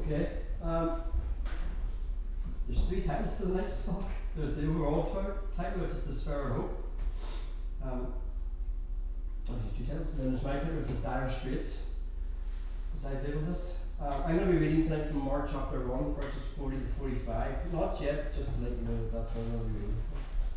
Okay. There's three titles to the next talk. There's the overall title, which is Despair and Hope. There's two titles, and then there's my title, which is Dire Straits, as I deal with this. I'm going to be reading tonight from Mark chapter 1, verses 40 to 45. Not yet, just to let you know that that's what I'm going to be reading.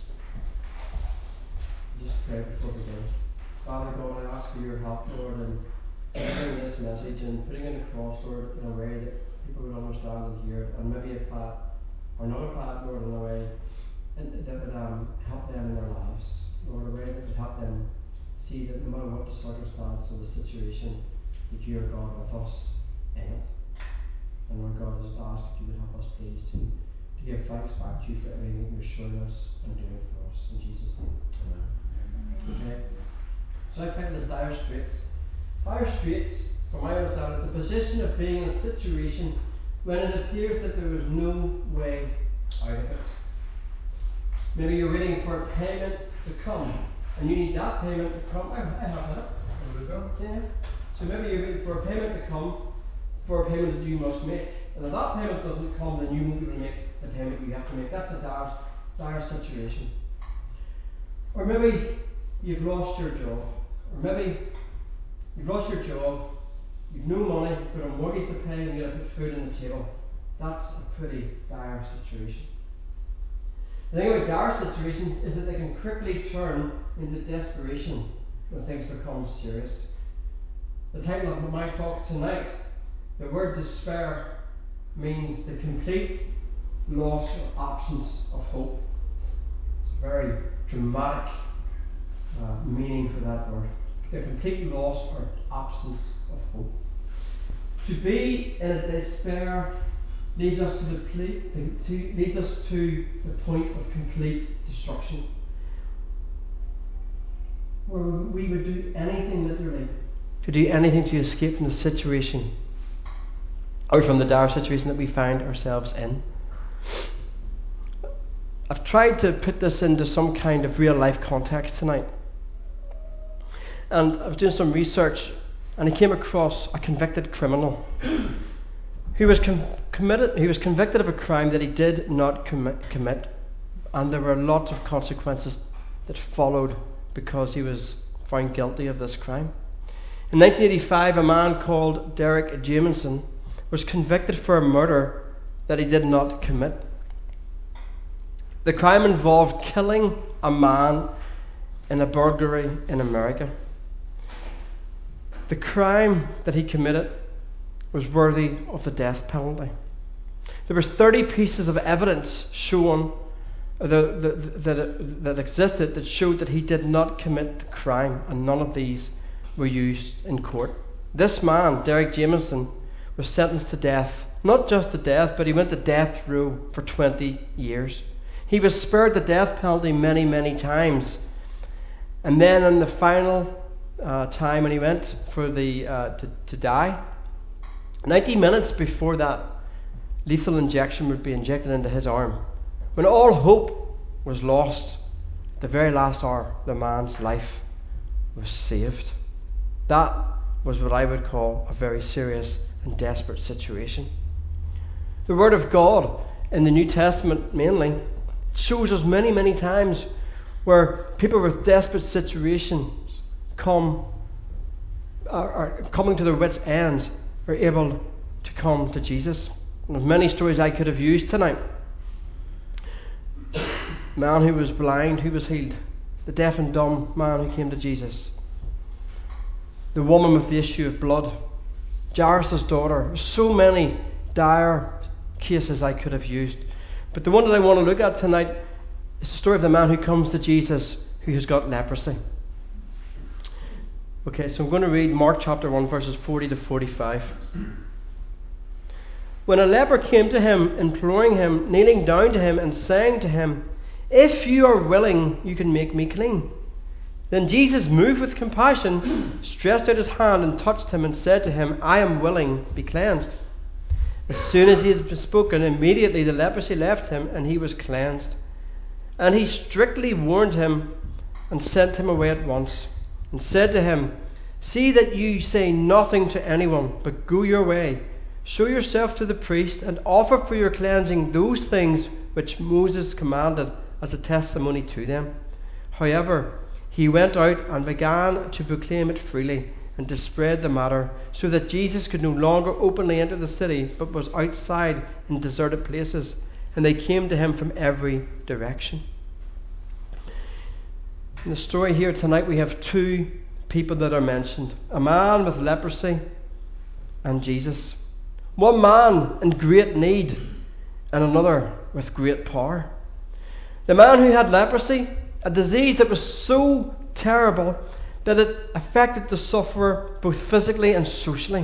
Just pray before we begin. Father God, I ask for your help, Lord, in delivering this message and putting it across, Lord, in a way that people would understand and hear it, and maybe apply it, or not apply it, Lord, in a way that would help them in their lives, Lord, a way that would help them see that no matter what the circumstance or the situation, that you are God with us in it. And Lord God, I just ask if you would help us, please, to give thanks back to you for everything that you're showing us and doing for us. In Jesus' name. Amen. Okay. So I picked this Dire Straits. Dire Straits, from my understanding, is the position of being in a situation when it appears that there is no way out of it. Maybe you're waiting for a payment to come, and you need that payment to come. I have that. Yeah. So maybe you're waiting for a payment to come, for a payment that you must make. And if that payment doesn't come, then you won't be able to make the payment you have to make. That's a dire situation. Or maybe you've lost your job. Or maybe you've lost your job, you've no money, you've got a mortgage to pay, and you've got to put food on the table. That's a pretty dire situation. The thing about dire situations is that they can quickly turn into desperation when things become serious. The title of my talk tonight, the word despair, means the complete loss or absence of hope. It's a very dramatic meaning for that word. The complete loss or absence of hope. To be in a despair leads us to the point of complete destruction, where we would do anything literally to do anything to escape from the situation, or from the dire situation that we find ourselves in. I've tried to put this into some kind of real life context tonight. And I was doing some research, and I came across a convicted criminal who was convicted of a crime that he did not commit, and there were lots of consequences that followed because he was found guilty of this crime. In 1985, a man called Derek Jameson was convicted for a murder that he did not commit. The crime involved killing a man in a burglary in America. The crime that he committed was worthy of the death penalty. There was 30 pieces of evidence shown that existed that showed that he did not commit the crime, and none of these were used in court. This man, Derek Jameson, was sentenced to death. Not just to death, but he went to death row for 20 years. He was spared the death penalty many, many times. And then in the final time when he went for to die, 90 minutes before that lethal injection would be injected into his arm, when all hope was lost, the very last hour, the man's life was saved. That was what I would call a very serious and desperate situation. The Word of God in the New Testament mainly shows us many, many times where people with desperate situations are coming to their wits' ends, are able to come to Jesus. And there's many stories I could have used tonight. Man who was blind, who was healed. The deaf and dumb man who came to Jesus. The woman with the issue of blood. Jairus' daughter. So many dire cases I could have used. But the one that I want to look at tonight is the story of the man who comes to Jesus who has got leprosy. Okay, so I'm going to read Mark chapter 1, verses 40 to 45. When a leper came to him, imploring him, kneeling down to him and saying to him, "If you are willing, you can make me clean." Then Jesus, moved with compassion, stretched out his hand and touched him and said to him, "I am willing, be cleansed." As soon as he had spoken, immediately the leprosy left him and he was cleansed. And he strictly warned him and sent him away at once, and said to him, "See that you say nothing to anyone, but go your way show yourself to the priest and offer for your cleansing those things which Moses commanded as a testimony to them. However, he went out and began to proclaim it freely and to spread the matter, so that Jesus could no longer openly enter the city, but was outside in deserted places, and they came to him from every direction. In the story here tonight, we have two people that are mentioned: a man with leprosy and Jesus. One man in great need and another with great power. The man who had leprosy, a disease that was so terrible that it affected the sufferer both physically and socially.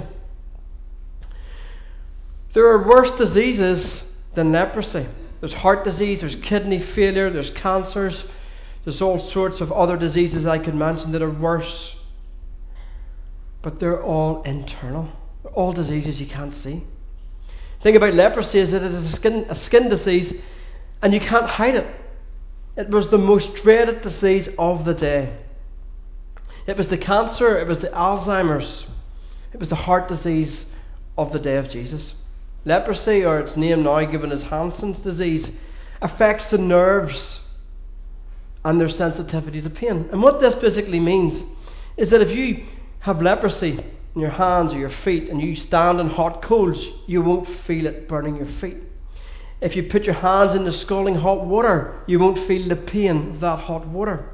There are worse diseases than leprosy. There's heart disease, there's kidney failure, there's cancers, there's all sorts of other diseases I could mention that are worse. But they're all internal. They're all diseases you can't see. The thing about leprosy is that it is a skin disease, and you can't hide it. It was the most dreaded disease of the day. It was the cancer, it was the Alzheimer's, it was the heart disease of the day of Jesus. Leprosy, or its name now given as Hansen's disease, affects the nerves and their sensitivity to pain. And what this basically means is that if you have leprosy in your hands or your feet and you stand in hot coals, you won't feel it burning your feet. If you put your hands in the scalding hot water, you won't feel the pain of that hot water.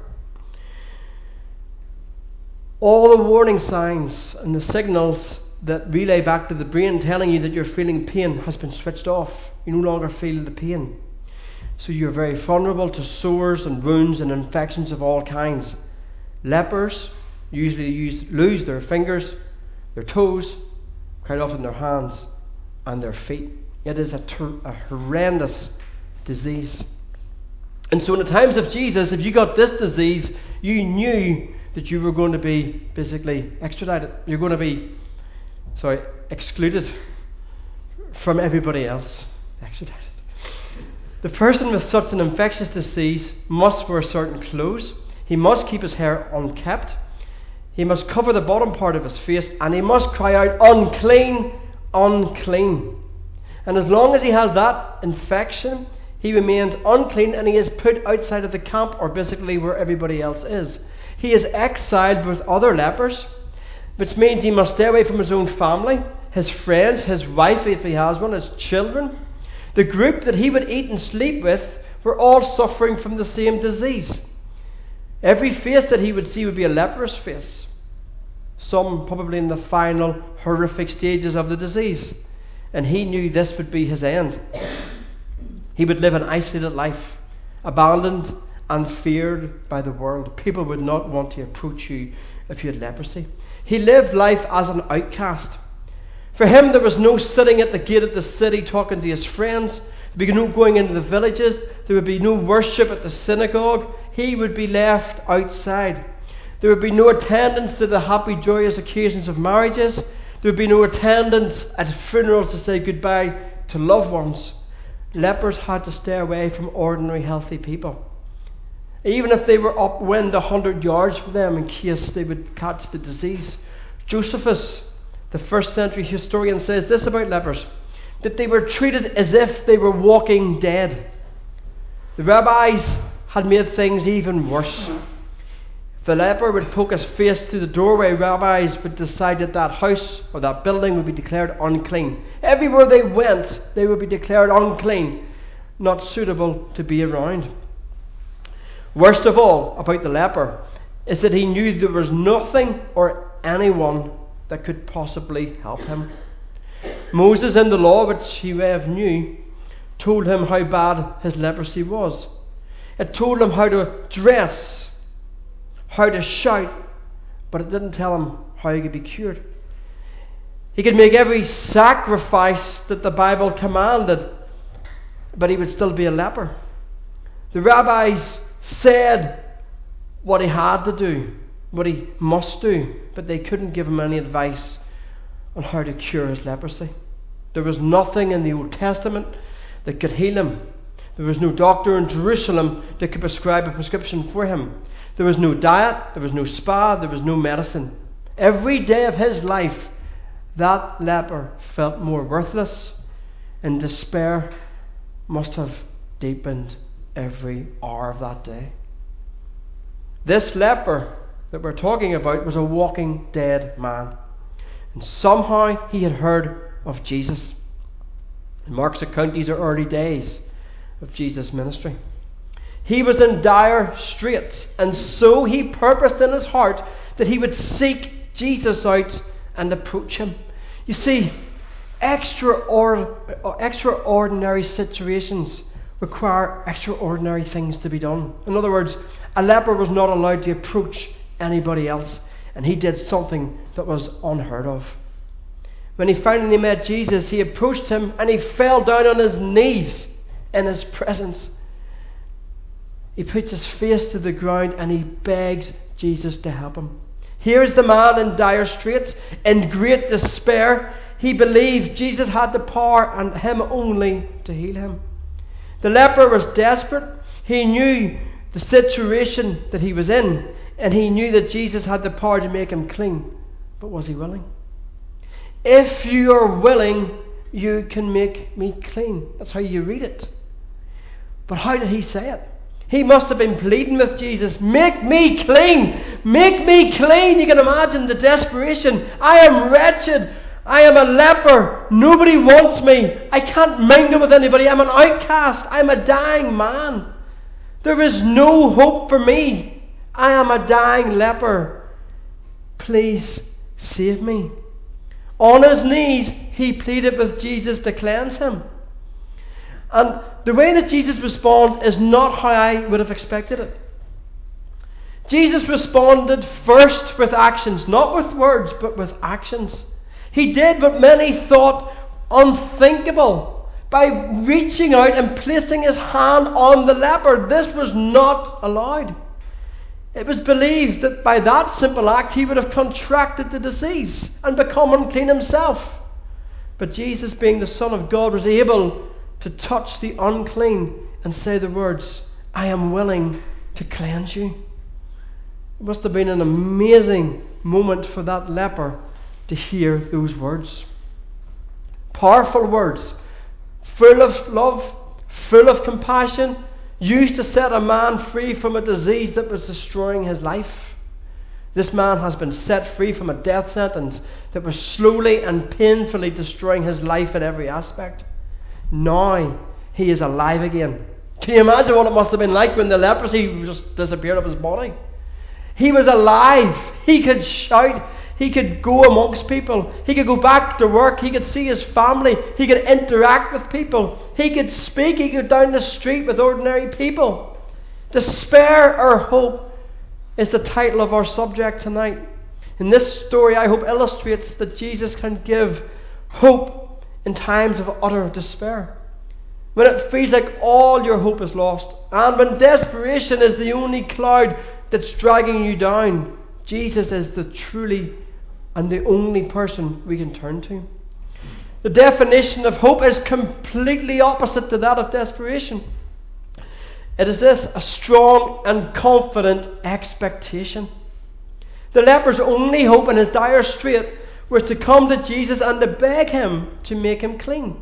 All the warning signs and the signals that relay back to the brain telling you that you're feeling pain has been switched off. You no longer feel the pain. So you're very vulnerable to sores and wounds and infections of all kinds. Lepers usually lose their fingers, their toes, quite often their hands and their feet. It is a horrendous disease. And so in the times of Jesus, if you got this disease, you knew that you were going to be basically extradited. You're going to be, excluded from everybody else. Extradited. The person with such an infectious disease must wear certain clothes. He must keep his hair unkempt. He must cover the bottom part of his face, and he must cry out, "Unclean, unclean." And as long as he has that infection, he remains unclean, and he is put outside of the camp, or basically where everybody else is. He is exiled with other lepers, which means he must stay away from his own family, his friends, his wife if he has one, his children. The group that he would eat and sleep with were all suffering from the same disease. Every face that he would see would be a leprous face, some probably in the final horrific stages of the disease. And he knew this would be his end. He would live an isolated life, abandoned and feared by the world. People would not want to approach you if you had leprosy. He lived life as an outcast. For him, there was no sitting at the gate of the city talking to his friends. There would be no going into the villages. There would be no worship at the synagogue. He would be left outside. There would be no attendance to the happy, joyous occasions of marriages. There would be no attendance at funerals to say goodbye to loved ones. Lepers had to stay away from ordinary healthy people, even if they were upwind 100 yards from them, in case they would catch the disease. Josephus, the first century historian, says this about lepers: that they were treated as if they were walking dead. The rabbis had made things even worse. If the leper would poke his face through the doorway, rabbis would decide that that house or that building would be declared unclean. Everywhere they went, they would be declared unclean, not suitable to be around. Worst of all about the leper is that he knew there was nothing or anyone that could possibly help him. Moses in the law, which he well knew, told him how bad his leprosy was. It told him how to dress, how to shout, but it didn't tell him how he could be cured. He could make every sacrifice that the Bible commanded, but he would still be a leper. The rabbis said what he had to do, what he must do, but they couldn't give him any advice on how to cure his leprosy. There was nothing in the Old Testament that could heal him. There was no doctor in Jerusalem that could prescribe a prescription for him. There was no diet, there was no spa, there was no medicine. Every day of his life that leper felt more worthless, and despair must have deepened every hour of that day. This leper that we're talking about was a walking dead man. And somehow he had heard of Jesus. In Mark's account, these are early days of Jesus' ministry. He was in dire straits, and so he purposed in his heart that he would seek Jesus out and approach him. You see, extraordinary situations require extraordinary things to be done. In other words, a leper was not allowed to approach anybody else, and he did something that was unheard of. When he finally met Jesus, he approached him and he fell down on his knees in his presence. He puts his face to the ground and he begs Jesus to help him. Here is the man in dire straits, in great despair. He believed Jesus had the power and him only to heal him. The leper was desperate. He knew the situation that he was in, and he knew that Jesus had the power to make him clean. But was he willing? If you are willing, you can make me clean. That's how you read it. But how did he say it? He must have been pleading with Jesus, make me clean, make me clean. You can imagine the desperation. I am wretched. I am a leper. Nobody wants me. I can't mingle with anybody. I'm an outcast. I'm a dying man. There is no hope for me. I am a dying leper. Please save me. On his knees, he pleaded with Jesus to cleanse him. And the way that Jesus responds is not how I would have expected it. Jesus responded first with actions, not with words, but with actions. He did what many thought unthinkable by reaching out and placing his hand on the leper. This was not allowed. It was believed that by that simple act he would have contracted the disease and become unclean himself. But Jesus, being the Son of God, was able to touch the unclean and say the words, I am willing to cleanse you. It must have been an amazing moment for that leper to hear those words. Powerful words, full of love, full of compassion, used to set a man free from a disease that was destroying his life. This man has been set free from a death sentence that was slowly and painfully destroying his life in every aspect. Now he is alive again. Can you imagine what it must have been like when the leprosy just disappeared off his body? He was alive. He could shout. He could go amongst people. He could go back to work. He could see his family. He could interact with people. He could speak. He could go down the street with ordinary people. Despair or hope is the title of our subject tonight. And this story, I hope, illustrates that Jesus can give hope in times of utter despair. When it feels like all your hope is lost, and when desperation is the only cloud that's dragging you down, Jesus is the truly and the only person we can turn to. The definition of hope is completely opposite to that of desperation. It is this: a strong and confident expectation. The leper's only hope in his dire strait was to come to Jesus and to beg him to make him clean.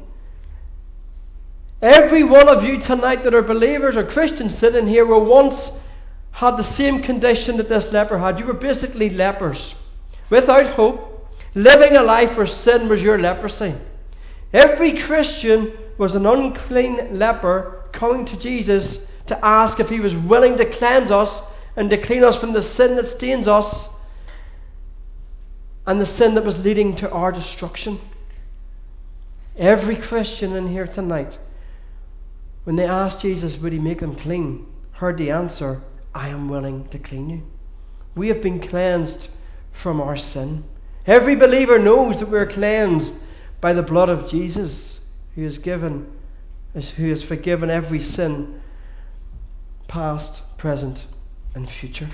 Every one of you tonight that are believers or Christians sitting here were once had the same condition that this leper had. You were basically lepers, without hope, living a life where sin was your leprosy. Every Christian was an unclean leper coming to Jesus to ask if he was willing to cleanse us and to clean us from the sin that stains us and the sin that was leading to our destruction. Every Christian in here tonight, when they asked Jesus would he make them clean, heard the answer, I am willing to clean you. We have been cleansed from our sin. Every believer knows that we are cleansed by the blood of Jesus, who has forgiven every sin, past, present, and future.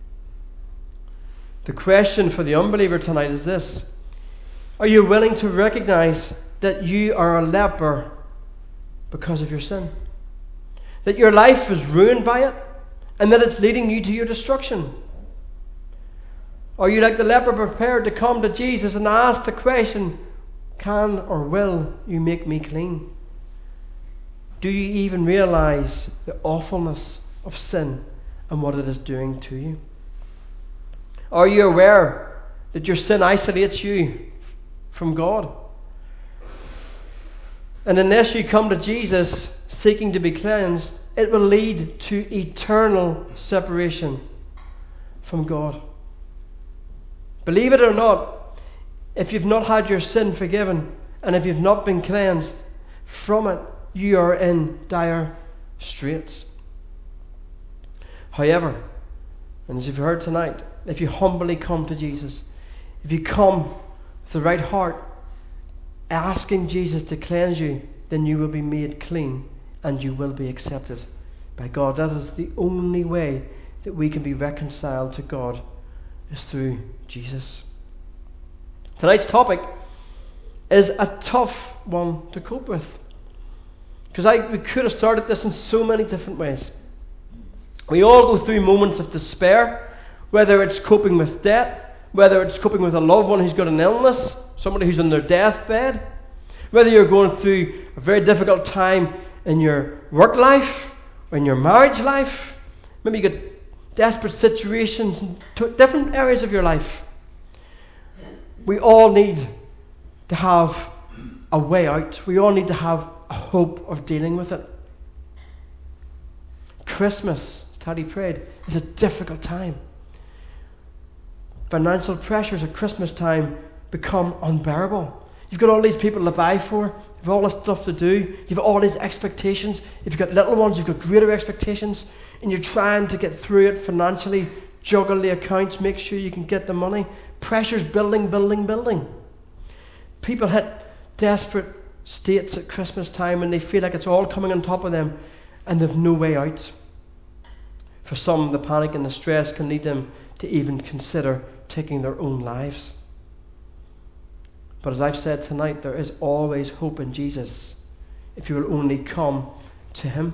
The question for the unbeliever tonight is this: are you willing to recognize that you are a leper because of your sin? That your life is ruined by it, and that it's leading you to your destruction? Are you like the leper, prepared to come to Jesus and ask the question, can or will you make me clean? Do you even realize the awfulness of sin and what it is doing to you? Are you aware that your sin isolates you from God? And unless you come to Jesus seeking to be cleansed, it will lead to eternal separation from God. Believe it or not, if you've not had your sin forgiven and if you've not been cleansed from it, you are in dire straits. However, and as you've heard tonight, if you humbly come to Jesus, if you come with the right heart, asking Jesus to cleanse you, then you will be made clean and you will be accepted by God. That is the only way that we can be reconciled to God, is through Jesus. Tonight's topic is a tough one to cope with, because we could have started this in so many different ways. We all go through moments of despair, whether it's coping with debt, whether it's coping with a loved one who's got an illness, somebody who's on their deathbed, whether you're going through a very difficult time in your work life or in your marriage life. Maybe you get desperate situations in different areas of your life. We all need to have a way out. We all need to have a hope of dealing with it. Christmas, as Taddy prayed, is a difficult time. Financial pressures at Christmas time become unbearable. You've got all these people to buy for, you've all this stuff to do, you've all these expectations. If you've got little ones, you've got greater expectations, and you're trying to get through it financially, juggle the accounts, make sure you can get the money. Pressure's building. People hit desperate states at Christmas time and they feel like it's all coming on top of them and they've no way out. For some, the panic and the stress can lead them to even consider taking their own lives. But as I've said tonight, there is always hope in Jesus if you will only come to Him.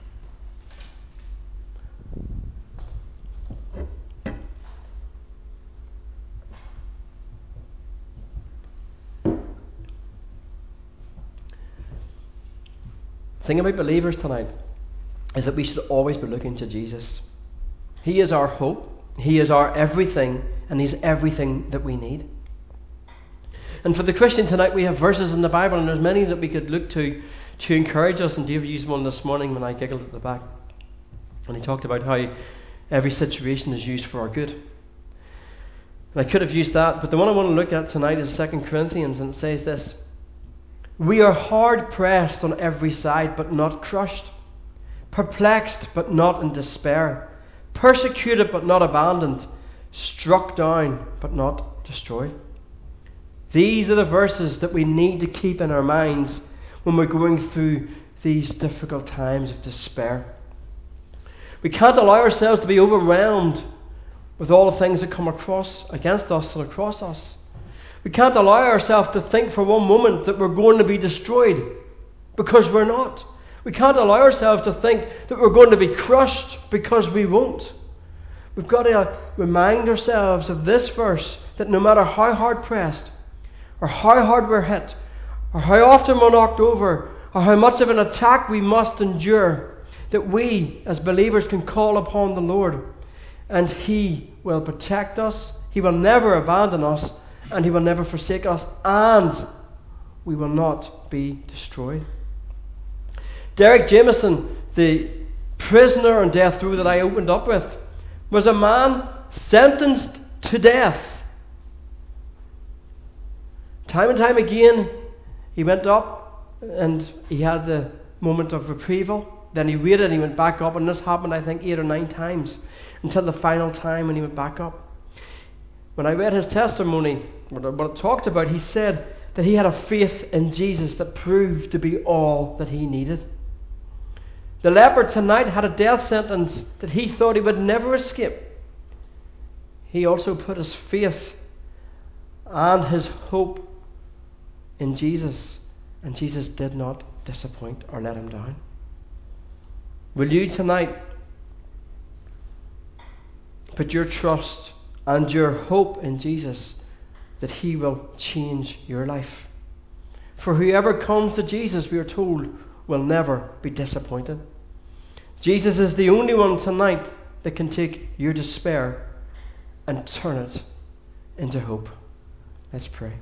The thing about believers tonight is that we should always be looking to Jesus. He is our hope, He is our everything, and He's everything that we need. And for the Christian tonight, we have verses in the Bible, and there's many that we could look to encourage us. And Dave used one this morning when I giggled at the back, and he talked about how every situation is used for our good. And I could have used that, but the one I want to look at tonight is 2 Corinthians, and it says this: we are hard pressed on every side, but not crushed, perplexed, but not in despair, persecuted, but not abandoned, struck down, but not destroyed. These are the verses that we need to keep in our minds when we're going through these difficult times of despair. We can't allow ourselves to be overwhelmed with all the things that come against us and across us. We can't allow ourselves to think for one moment that we're going to be destroyed, because we're not. We can't allow ourselves to think that we're going to be crushed, because we won't. We've got to remind ourselves of this verse, that no matter how hard pressed, or how hard we're hit, or how often we're knocked over, or how much of an attack we must endure, that we as believers can call upon the Lord, and He will protect us, He will never abandon us, and He will never forsake us, and we will not be destroyed. Derek Jameson, the prisoner on death row that I opened up with, was a man sentenced to death. Time and time again, he went up and he had the moment of reprieve. Then he waited and he went back up, and this happened, I think, 8 or 9 times, until the final time when he went back up. When I read his testimony, what it talked about, he said that he had a faith in Jesus that proved to be all that he needed. The leper tonight had a death sentence that he thought he would never escape. He also put his faith and his hope in Jesus, and Jesus did not disappoint or let him down. Will you tonight put your trust and your hope in Jesus, that He will change your life. For whoever comes to Jesus, we are told, will never be disappointed. Jesus is the only one tonight that can take your despair and turn it into hope. Let's pray.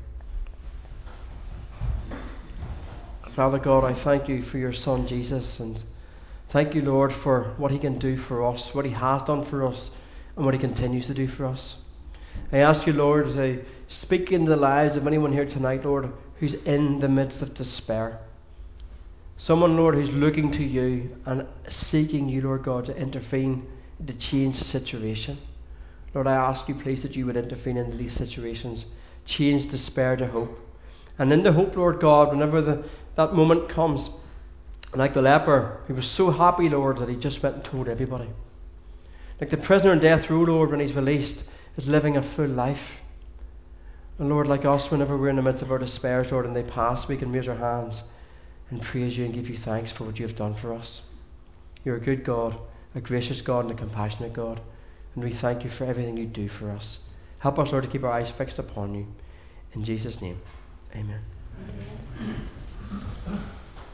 Father God, I thank you for your Son Jesus, and thank you, Lord, for what He can do for us, what He has done for us, and what He continues to do for us. I ask you, Lord, to speak into the lives of anyone here tonight, Lord, who's in the midst of despair. Someone, Lord, who's looking to you and seeking you, Lord God, to intervene, to change the situation. Lord, I ask you, please, that you would intervene into these situations, change despair to hope. And into hope, Lord God, whenever that moment comes, like the leper, he was so happy, Lord, that he just went and told everybody. Like the prisoner on death row, Lord, when he's released, is living a full life. And Lord, like us, whenever we're in the midst of our despairs, Lord, and they pass, we can raise our hands and praise you and give you thanks for what you have done for us. You're a good God, a gracious God, and a compassionate God. And we thank you for everything you do for us. Help us, Lord, to keep our eyes fixed upon you. In Jesus' name, amen.